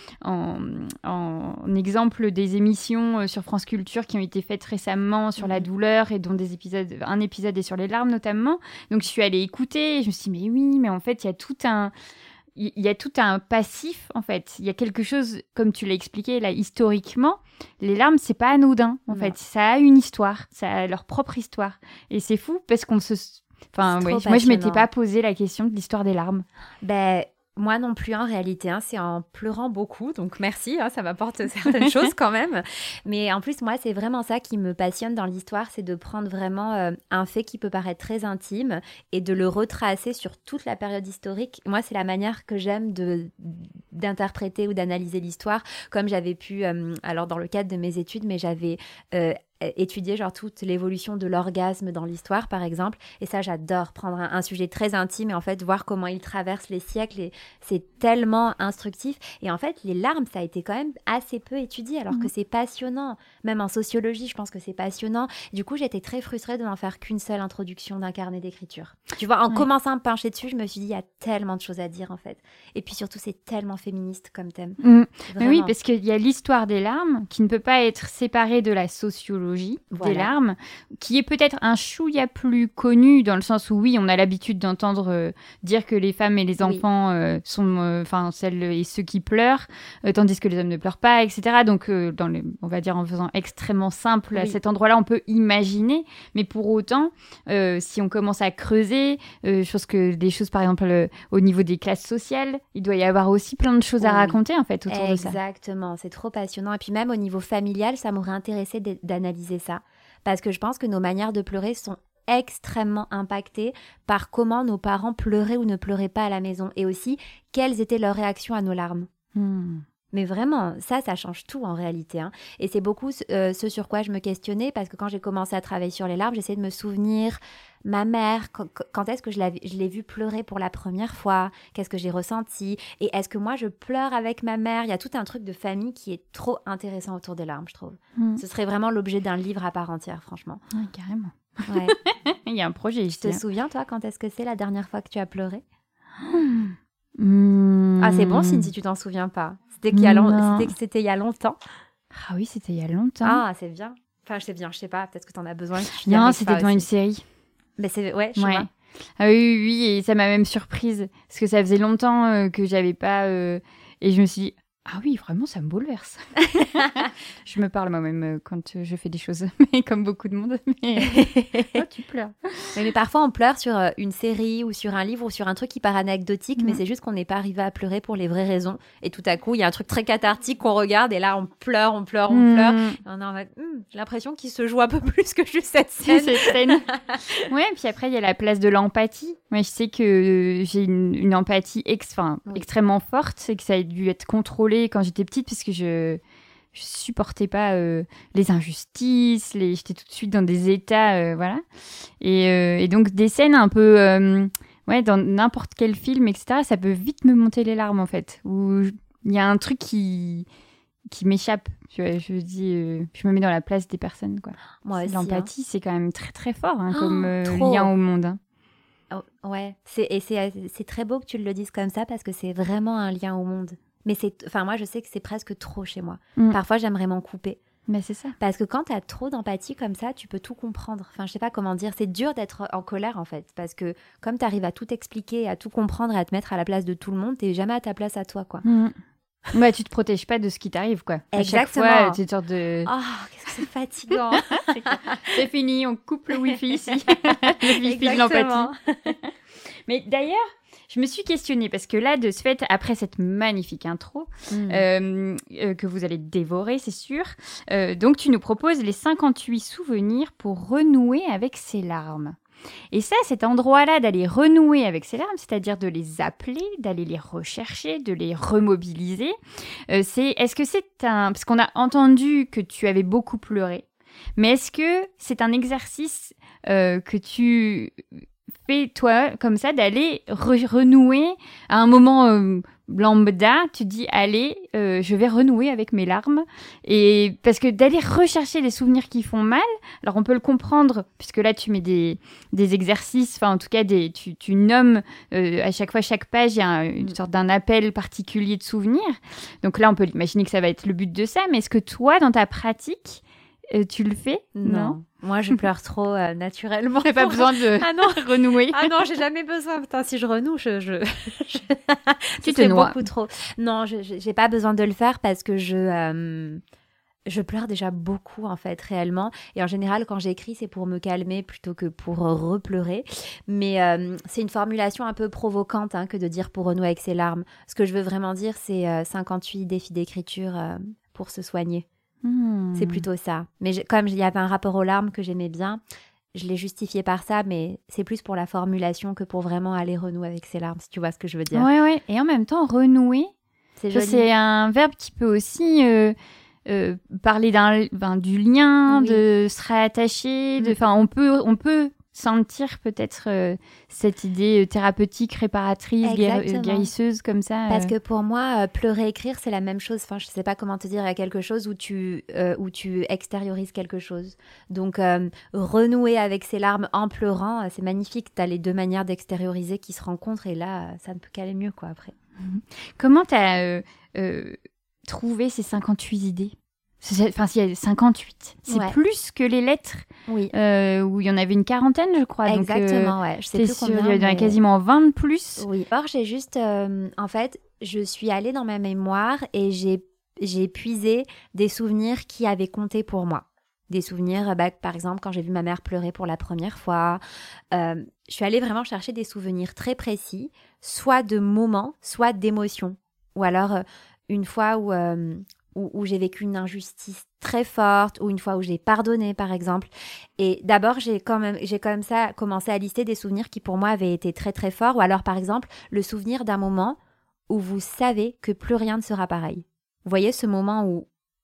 exemple des émissions sur France Culture qui ont été faites récemment sur la douleur et dont un épisode est sur les larmes notamment. Donc, je suis allée écouter et je me suis dit, mais oui, mais en fait, il y a tout un passif, en fait. Il y a quelque chose, comme tu l'as expliqué, là, historiquement, les larmes, c'est pas anodin, en fait. Ça a une histoire, ça a leur propre histoire. Et c'est fou, parce qu'on se... Enfin, moi, je m'étais pas posé la question de l'histoire des larmes. Moi non plus, en réalité, c'est en pleurant beaucoup, donc merci, ça m'apporte certaines choses quand même. Mais en plus, moi, c'est vraiment ça qui me passionne dans l'histoire, c'est de prendre vraiment un fait qui peut paraître très intime et de le retracer sur toute la période historique. Moi, c'est la manière que j'aime d'interpréter ou d'analyser l'histoire, comme j'avais pu, alors dans le cadre de mes études, mais j'avais... étudier genre toute l'évolution de l'orgasme dans l'histoire par exemple, et ça j'adore prendre un sujet très intime et en fait voir comment il traverse les siècles, et c'est tellement instructif. Et en fait les larmes, ça a été quand même assez peu étudié, alors que c'est passionnant, même en sociologie je pense que c'est passionnant. Du coup j'étais très frustrée de n'en faire qu'une seule introduction d'un carnet d'écriture, tu vois. En commençant à me pencher dessus, je me suis dit il y a tellement de choses à dire en fait, et puis surtout c'est tellement féministe comme thème. Mais oui, parce qu'il y a l'histoire des larmes qui ne peut pas être séparée de la sociologie des larmes, qui est peut-être un chouïa plus connu, dans le sens où oui, on a l'habitude d'entendre dire que les femmes et les enfants sont celles et ceux qui pleurent, tandis que les hommes ne pleurent pas, etc. Donc, on va dire en faisant extrêmement simple, à cet endroit-là, on peut imaginer, mais pour autant, si on commence à creuser, des choses par exemple au niveau des classes sociales, il doit y avoir aussi plein de choses à raconter en fait autour de ça. Exactement, c'est trop passionnant. Et puis même au niveau familial, ça m'aurait intéressé d'analyser ça, parce que je pense que nos manières de pleurer sont extrêmement impactées par comment nos parents pleuraient ou ne pleuraient pas à la maison, et aussi quelles étaient leurs réactions à nos larmes. Mais vraiment, ça change tout en réalité. Et c'est beaucoup ce sur quoi je me questionnais, parce que quand j'ai commencé à travailler sur les larmes, j'essayais de me souvenir, ma mère, quand est-ce que je l'ai vue pleurer pour la première fois ? Qu'est-ce que j'ai ressenti ? Et est-ce que moi, je pleure avec ma mère ? Il y a tout un truc de famille qui est trop intéressant autour des larmes, je trouve. Ce serait vraiment l'objet d'un livre à part entière, franchement. Oui, carrément. Ouais. Il y a un projet ici. Tu te souviens, toi, quand est-ce que c'est la dernière fois que tu as pleuré ? Ah, c'est bon signe si tu t'en souviens pas. C'était il y a longtemps. Ah oui, c'était il y a longtemps. Ah, c'est bien. Enfin, c'est bien, je sais pas, peut-être que t'en as besoin. Non, c'était devant une série. Mais je sais pas. Ah oui, et ça m'a même surprise, parce que ça faisait longtemps que j'avais pas... Et je me suis dit, ah oui, vraiment, ça me bouleverse. Je me parle moi-même quand je fais des choses, mais comme beaucoup de monde. Mais... oh, tu pleures. Mais parfois, on pleure sur une série ou sur un livre ou sur un truc qui paraît anecdotique, mais c'est juste qu'on n'est pas arrivé à pleurer pour les vraies raisons. Et tout à coup, il y a un truc très cathartique qu'on regarde, et là, on pleure. Et on a j'ai l'impression qu'il se joue un peu plus que juste cette scène. Ouais, puis après, il y a la place de l'empathie. Moi, je sais que j'ai une empathie extrêmement forte, et que ça a dû être contrôlé quand j'étais petite, puisque je supportais pas les injustices, j'étais tout de suite dans des états, voilà. Et donc des scènes un peu, dans n'importe quel film, etc., ça peut vite me monter les larmes, en fait, où il y a un truc qui m'échappe. Tu vois, je me mets dans la place des personnes, quoi. Moi aussi. L'empathie, c'est quand même très, très fort, comme trop. lien au monde. Hein. Ouais, c'est très beau que tu le dises comme ça parce que c'est vraiment un lien au monde. Mais moi, je sais que c'est presque trop chez moi. Parfois, j'aimerais m'en couper. Mais c'est ça. Parce que quand tu as trop d'empathie comme ça, tu peux tout comprendre. Enfin, je sais pas comment dire. C'est dur d'être en colère, en fait. Parce que comme tu arrives à tout expliquer, à tout comprendre et à te mettre à la place de tout le monde, t'es jamais à ta place à toi, quoi. Ouais, tu te protèges pas de ce qui t'arrive, quoi. Exactement. À chaque fois, tu es une sorte de... Oh, qu'est-ce que c'est fatigant. C'est fini, on coupe le wifi ici. Le wifi de l'empathie. Mais d'ailleurs, je me suis questionnée, parce que là, de ce fait, après cette magnifique intro, que vous allez dévorer, c'est sûr, donc tu nous proposes les 58 souvenirs pour renouer avec ses larmes. Et ça, cet endroit-là d'aller renouer avec ses larmes, c'est-à-dire de les appeler, d'aller les rechercher, de les remobiliser, est-ce que c'est parce qu'on a entendu que tu avais beaucoup pleuré, mais est-ce que c'est un exercice que tu fais, toi, comme ça, d'aller renouer à un moment lambda, tu dis, allez, je vais renouer avec mes larmes. Et parce que d'aller rechercher les souvenirs qui font mal, alors on peut le comprendre, puisque là, tu mets des exercices, enfin, en tout cas, tu nommes à chaque fois, chaque page, il y a une sorte d'un appel particulier de souvenirs. Donc là, on peut imaginer que ça va être le but de ça, mais est-ce que toi, dans ta pratique, tu le fais? Non. Moi, je pleure trop naturellement. T'as pas besoin de renouer. Ah non, j'ai jamais besoin. Putain, si je renoue, tu te noies. Beaucoup trop. Non, j'ai pas besoin de le faire parce que je pleure déjà beaucoup, en fait, réellement. Et en général, quand j'écris, c'est pour me calmer plutôt que pour repleurer. Mais c'est une formulation un peu provocante que de dire pour renouer avec ses larmes. Ce que je veux vraiment dire, c'est 58 défis d'écriture pour se soigner. C'est plutôt ça. Mais comme il y avait un rapport aux larmes que j'aimais bien, je l'ai justifié par ça, mais c'est plus pour la formulation que pour vraiment aller renouer avec ses larmes, si tu vois ce que je veux dire. Ouais. Et en même temps, renouer, c'est un verbe qui peut aussi parler du lien, de se rattacher. On peut sentir peut-être cette idée thérapeutique, réparatrice, guérisseuse comme ça. Parce que pour moi, pleurer, écrire, c'est la même chose. Enfin, je sais pas comment te dire, il y a quelque chose où tu extériorises quelque chose. Donc, renouer avec ses larmes en pleurant, c'est magnifique. Tu as les deux manières d'extérioriser qui se rencontrent et là, ça ne peut qu'aller mieux, quoi, après. Comment tu as trouvé ces 58 idées ? Enfin, s'il y a 58, c'est plus que les lettres, où il y en avait une quarantaine, je crois. Exactement, ouais. Je sais plus combien. Il y en a quasiment 20 de plus. Oui. Or, j'ai juste, en fait, je suis allée dans ma mémoire et j'ai puisé des souvenirs qui avaient compté pour moi. Des souvenirs, par exemple, quand j'ai vu ma mère pleurer pour la première fois. Je suis allée vraiment chercher des souvenirs très précis, soit de moments, soit d'émotions. Ou alors, une fois où j'ai vécu une injustice très forte, ou une fois où j'ai pardonné, par exemple. Et d'abord, j'ai comme ça commencé à lister des souvenirs qui, pour moi, avaient été très, très forts. Ou alors, par exemple, le souvenir d'un moment où vous savez que plus rien ne sera pareil. Vous voyez ce moment où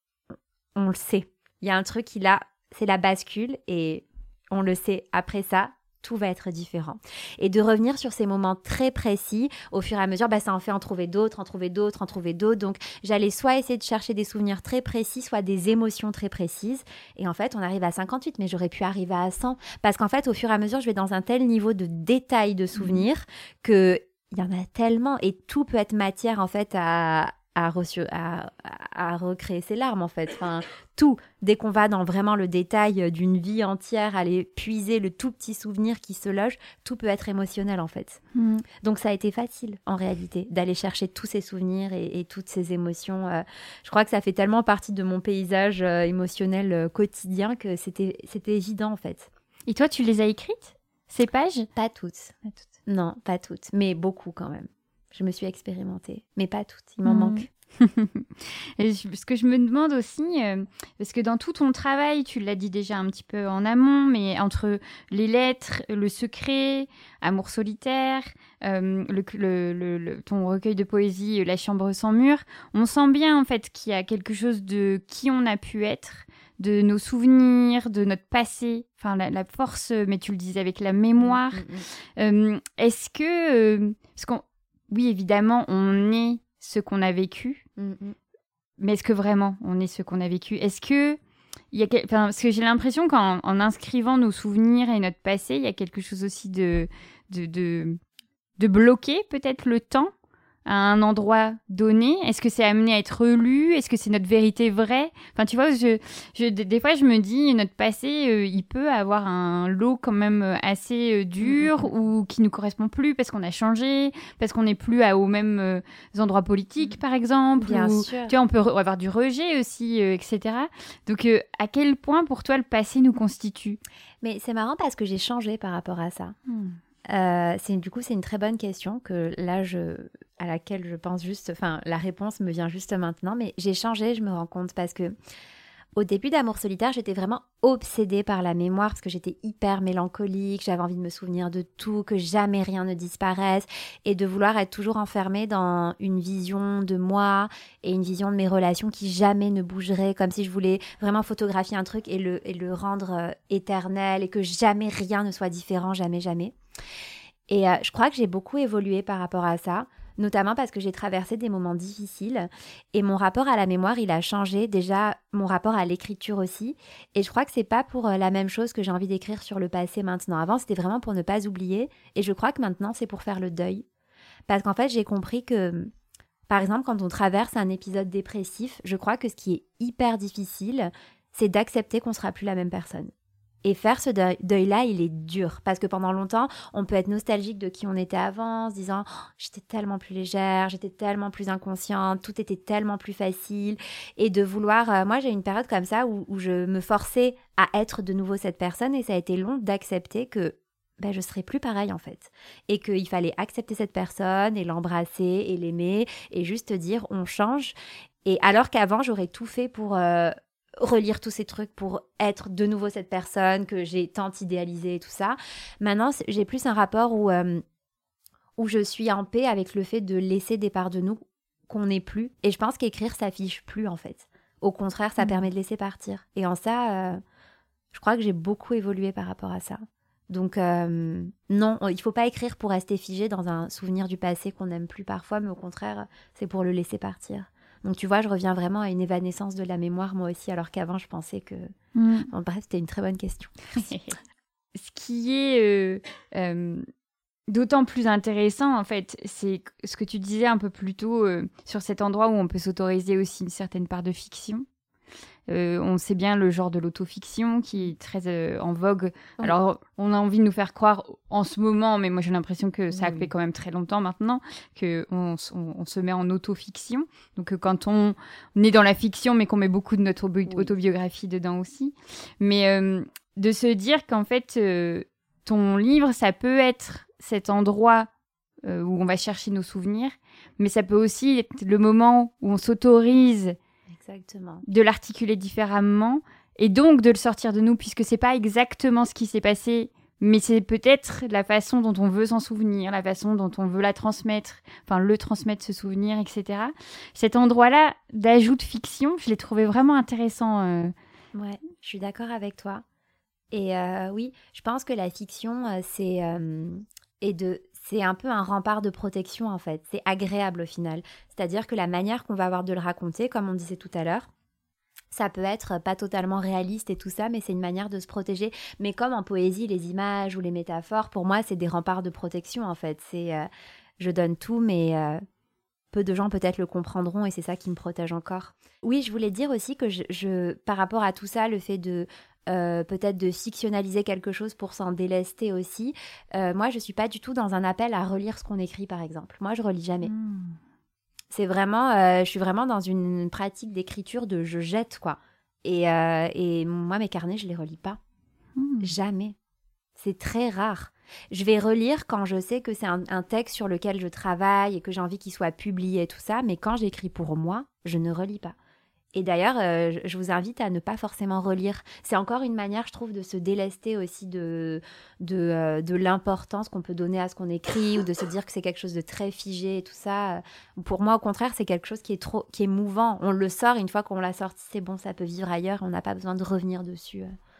on le sait. Il y a un truc c'est la bascule et on le sait. Après ça, tout va être différent. Et de revenir sur ces moments très précis, au fur et à mesure, ça en fait en trouver d'autres. Donc, j'allais soit essayer de chercher des souvenirs très précis, soit des émotions très précises. Et en fait, on arrive à 58, mais j'aurais pu arriver à 100. Parce qu'en fait, au fur et à mesure, je vais dans un tel niveau de détail de souvenirs qu'il y en a tellement. Et tout peut être matière, en fait, à recréer ses larmes, en fait. Enfin, tout. Dès qu'on va dans vraiment le détail d'une vie entière, aller puiser le tout petit souvenir qui se loge, tout peut être émotionnel, en fait. Donc, ça a été facile, en réalité, d'aller chercher tous ces souvenirs et toutes ces émotions. Je crois que ça fait tellement partie de mon paysage émotionnel quotidien que c'était évident, en fait. Et toi, tu les as écrites, ces pages ? Pas toutes. Non, pas toutes, mais beaucoup quand même. Je me suis expérimentée, mais pas toutes, il m'en manque. Et ce que je me demande aussi, parce que dans tout ton travail, tu l'as dit déjà un petit peu en amont, mais entre les lettres, le secret, Amour solitaire, ton recueil de poésie, La chambre sans mur, on sent bien en fait qu'il y a quelque chose de qui on a pu être, de nos souvenirs, de notre passé, enfin la force, mais tu le disais avec la mémoire. Est-ce que, oui évidemment, on est ce qu'on a vécu, mais est-ce que vraiment on est ce qu'on a vécu? Est-ce que parce que j'ai l'impression qu'en inscrivant nos souvenirs et notre passé, il y a quelque chose aussi de bloquer peut-être le temps à un endroit donné. Est-ce que c'est amené à être relu? Est-ce que c'est notre vérité vraie? Enfin, tu vois, des fois, je me dis, notre passé, il peut avoir un lot quand même assez dur ou qui nous correspond plus parce qu'on a changé, parce qu'on n'est plus aux mêmes endroits politiques, par exemple. Bien sûr. Tu vois, on peut avoir du rejet aussi, etc. Donc, à quel point, pour toi, le passé nous constitue? Mais c'est marrant parce que j'ai changé par rapport à ça. Du coup, c'est une très bonne question à laquelle je pense juste, enfin, la réponse me vient juste maintenant, mais j'ai changé, je me rends compte, parce que au début d'Amour solitaire, j'étais vraiment obsédée par la mémoire, parce que j'étais hyper mélancolique, j'avais envie de me souvenir de tout, que jamais rien ne disparaisse, et de vouloir être toujours enfermée dans une vision de moi, et une vision de mes relations qui jamais ne bougerait, comme si je voulais vraiment photographier un truc et le rendre éternel, et que jamais rien ne soit différent, jamais, jamais. Et je crois que j'ai beaucoup évolué par rapport à ça, notamment parce que j'ai traversé des moments difficiles et mon rapport à la mémoire, il a changé, déjà mon rapport à l'écriture aussi, et je crois que c'est pas pour la même chose que j'ai envie d'écrire sur le passé maintenant. Avant, c'était vraiment pour ne pas oublier, et je crois que maintenant, c'est pour faire le deuil. Parce qu'en fait, j'ai compris que, par exemple, quand on traverse un épisode dépressif, je crois que ce qui est hyper difficile, c'est d'accepter qu'on sera plus la même personne. Et faire ce deuil-là, il est dur. Parce que pendant longtemps, on peut être nostalgique de qui on était avant, en se disant « j'étais tellement plus légère, j'étais tellement plus inconsciente, tout était tellement plus facile ». Et de vouloir... moi, j'ai eu une période comme ça où je me forçais à être de nouveau cette personne. Et ça a été long d'accepter que je ne serais plus pareille, en fait. Et qu'il fallait accepter cette personne et l'embrasser et l'aimer et juste dire « on change ». Et alors qu'avant, j'aurais tout fait pour... relire tous ces trucs pour être de nouveau cette personne que j'ai tant idéalisée et tout ça. Maintenant, j'ai plus un rapport où je suis en paix avec le fait de laisser des parts de nous qu'on n'est plus. Et je pense qu'écrire, ça fiche plus, en fait. Au contraire, ça permet de laisser partir. Et en ça, je crois que j'ai beaucoup évolué par rapport à ça. Donc, non, il faut pas écrire pour rester figé dans un souvenir du passé qu'on n'aime plus parfois, mais au contraire, c'est pour le laisser partir. Donc, tu vois, je reviens vraiment à une évanescence de la mémoire, moi aussi, alors qu'avant, je pensais que... Bon, bref, c'était une très bonne question. Ce qui est d'autant plus intéressant, en fait, c'est ce que tu disais un peu plus tôt sur cet endroit où on peut s'autoriser aussi une certaine part de fiction. On sait bien le genre de l'autofiction qui est très en vogue. Oui. Alors, on a envie de nous faire croire en ce moment, mais moi j'ai l'impression que ça fait quand même très longtemps maintenant qu'on se met en autofiction. Donc, quand on est dans la fiction, mais qu'on met beaucoup de notre autobiographie dedans aussi. Mais de se dire qu'en fait, ton livre, ça peut être cet endroit où on va chercher nos souvenirs, mais ça peut aussi être le moment où on s'autorise Exactement. de l'articuler différemment et donc de le sortir de nous, puisque c'est pas exactement ce qui s'est passé, mais c'est peut-être la façon dont on veut s'en souvenir, la façon dont on veut la transmettre, enfin le transmettre, ce souvenir, etc. Cet endroit-là d'ajout de fiction, je l'ai trouvé vraiment intéressant. Ouais, je suis d'accord avec toi. Et oui, je pense que la fiction, c'est un peu un rempart de protection, en fait. C'est agréable, au final. C'est-à-dire que la manière qu'on va avoir de le raconter, comme on disait tout à l'heure, ça peut être pas totalement réaliste et tout ça, mais c'est une manière de se protéger. Mais comme en poésie, les images ou les métaphores, pour moi, c'est des remparts de protection, en fait. Je donne tout, mais peu de gens peut-être le comprendront et c'est ça qui me protège encore. Oui, je voulais dire aussi que par rapport à tout ça, le fait de... peut-être de fictionnaliser quelque chose pour s'en délester aussi. Moi, je suis pas du tout dans un appel à relire ce qu'on écrit, par exemple. Moi, je relis jamais. C'est vraiment, je suis vraiment dans une pratique d'écriture de je jette, quoi. Et moi, mes carnets, je les relis pas. Jamais. C'est très rare. Je vais relire quand je sais que c'est un texte sur lequel je travaille et que j'ai envie qu'il soit publié et tout ça, mais quand j'écris pour moi, je ne relis pas. Et d'ailleurs, je vous invite à ne pas forcément relire. C'est encore une manière, je trouve, de se délester aussi de l'importance qu'on peut donner à ce qu'on écrit ou de se dire que c'est quelque chose de très figé et tout ça. Pour moi, au contraire, c'est quelque chose qui est mouvant. On le sort, une fois qu'on l'a sorti, c'est bon, ça peut vivre ailleurs. On n'a pas besoin de revenir dessus.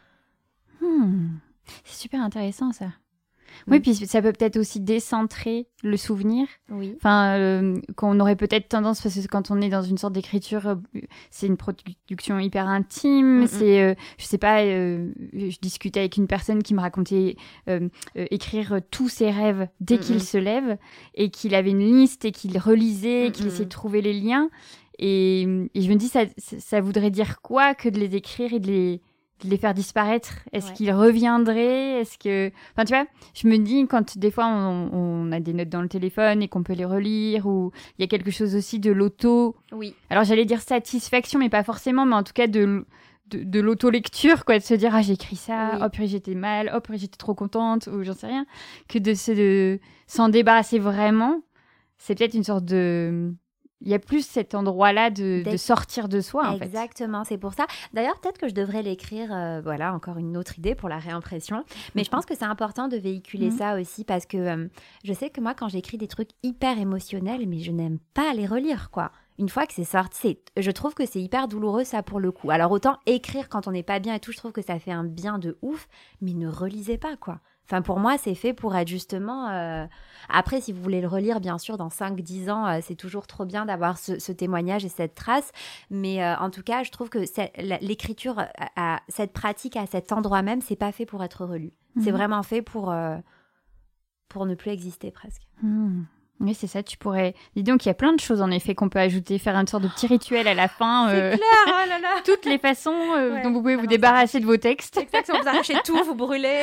C'est super intéressant, ça. Oui, puis ça peut peut-être aussi décentrer le souvenir. Oui. Enfin, qu'on aurait peut-être tendance, parce que quand on est dans une sorte d'écriture, c'est une production hyper intime. C'est, je sais pas, je discutais avec une personne qui me racontait écrire tous ses rêves dès qu'il se lève, et qu'il avait une liste et qu'il relisait, et qu'il essayait de trouver les liens. Et je me dis, ça voudrait dire quoi que de les écrire et de les faire disparaître? Est-ce qu'ils reviendraient? Est-ce que... Enfin, tu vois, je me dis, quand des fois, on a des notes dans le téléphone et qu'on peut les relire, ou il y a quelque chose aussi de l'auto... Oui. Alors, j'allais dire satisfaction, mais pas forcément, mais en tout cas de l'auto-lecture, quoi, de se dire, ah, j'ai écrit ça, hop, j'étais mal, hop, j'étais trop contente, ou j'en sais rien, que de s'en débarrasser vraiment, c'est peut-être une sorte de... Il y a plus cet endroit-là de sortir de soi, en fait. Exactement, c'est pour ça. D'ailleurs, peut-être que je devrais l'écrire, voilà, encore une autre idée pour la réimpression. Mais je pense que c'est important de véhiculer ça aussi, parce que je sais que moi, quand j'écris des trucs hyper émotionnels, mais je n'aime pas les relire, quoi. Une fois que c'est sorti, je trouve que c'est hyper douloureux, ça, pour le coup. Alors, autant écrire quand on n'est pas bien et tout, je trouve que ça fait un bien de ouf, mais ne relisez pas, quoi. Enfin, pour moi, c'est fait pour être justement... Après, si vous voulez le relire, bien sûr, dans 5-10 ans, c'est toujours trop bien d'avoir ce témoignage et cette trace. Mais en tout cas, je trouve que l'écriture, cette pratique à cet endroit même, c'est pas fait pour être relu. C'est vraiment fait pour ne plus exister, presque. Oui, c'est ça, tu pourrais... Dis donc, il y a plein de choses, en effet, qu'on peut ajouter, faire une sorte de petit rituel à la fin. C'est clair, oh là là. Toutes les façons dont vous pouvez vous débarrasser de vos textes. Exactement, vous arrachez tout, vous brûlez.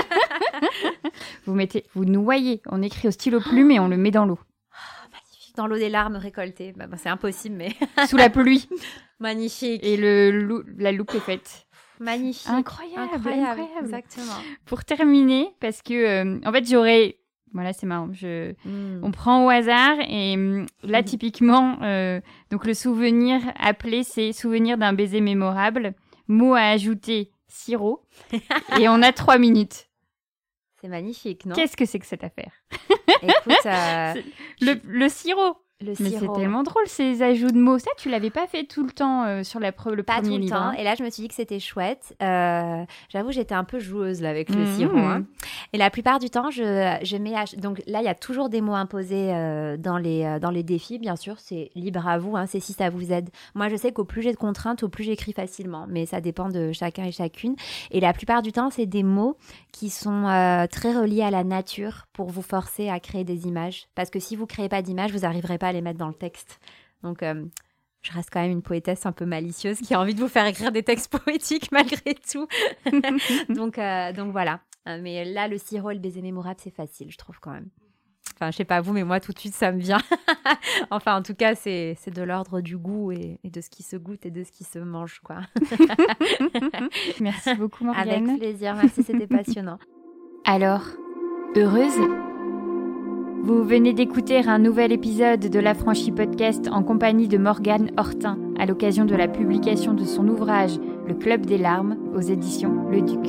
Vous noyez, on écrit au stylo plume et on le met dans l'eau. Oh, magnifique, dans l'eau des larmes récoltées. Bah, c'est impossible, mais... Sous la pluie. Magnifique. Et la loupe est faite. Magnifique. Incroyable. Exactement. Pour terminer, parce que, en fait, j'aurais... Voilà, c'est marrant. On prend au hasard et là, typiquement, donc le souvenir appelé, c'est souvenir d'un baiser mémorable. Mot à ajouter, sirop. Et on a 3 minutes. C'est magnifique, non? Qu'est-ce que c'est que cette affaire? Écoute, le sirop. Mais c'est tellement drôle, ces ajouts de mots. Ça, tu l'avais pas fait tout le temps sur le premier livre. Pas tout le temps. Et là, je me suis dit que c'était chouette. J'avoue, j'étais un peu joueuse là, avec le sirop. Hein. Et la plupart du temps, je mets... Donc là, il y a toujours des mots imposés dans les défis. Bien sûr, c'est libre à vous. Hein, c'est si ça vous aide. Moi, je sais qu'au plus j'ai de contraintes, au plus j'écris facilement. Mais ça dépend de chacun et chacune. Et la plupart du temps, c'est des mots qui sont très reliés à la nature pour vous forcer à créer des images. Parce que si vous ne créez pas d'images, vous n'arriverez pas à les mettre dans le texte. Donc, je reste quand même une poétesse un peu malicieuse qui a envie de vous faire écrire des textes poétiques malgré tout. donc voilà. Mais là, le sirop et le baiser mémorable, c'est facile, je trouve quand même. Enfin, je sais pas vous, mais moi, tout de suite, ça me vient. Enfin, en tout cas, c'est de l'ordre du goût et de ce qui se goûte et de ce qui se mange, quoi. Merci beaucoup, Morgane. Avec plaisir. Merci, c'était passionnant. Alors, heureuse ? Vous venez d'écouter un nouvel épisode de l'Affranchi Podcast en compagnie de Morgane Hortin à l'occasion de la publication de son ouvrage Le Club des larmes aux éditions Le Duc.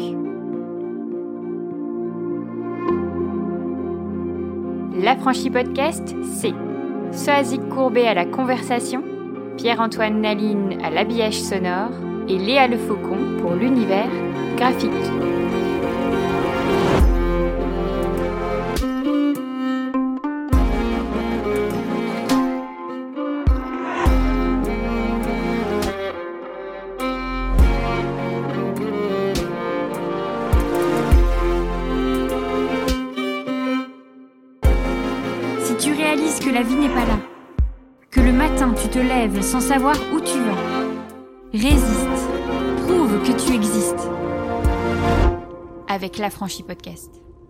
L'Affranchi Podcast, c'est Soazic Courbet à la conversation, Pierre-Antoine Naline à l'habillage sonore et Léa Le Faucon pour l'univers graphique. Que la vie n'est pas là, que le matin tu te lèves sans savoir où tu vas. Résiste, prouve que tu existes. Avec l'Affranchi Podcast.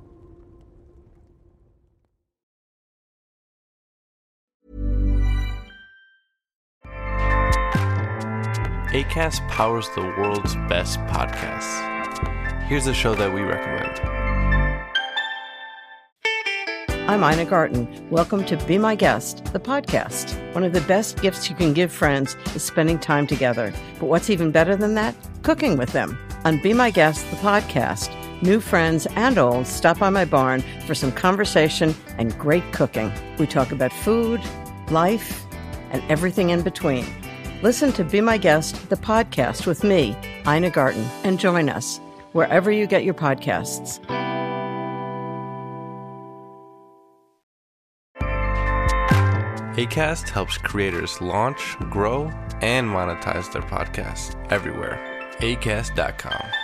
Acast powers the world's best podcasts. Here's a show that we recommend. I'm Ina Garten. Welcome to Be My Guest, the podcast. One of the best gifts you can give friends is spending time together. But what's even better than that? Cooking with them. On Be My Guest, the podcast, new friends and old stop by my barn for some conversation and great cooking. We talk about food, life, and everything in between. Listen to Be My Guest, the podcast with me, Ina Garten, and join us wherever you get your podcasts. Acast helps creators launch, grow, and monetize their podcasts everywhere. Acast.com.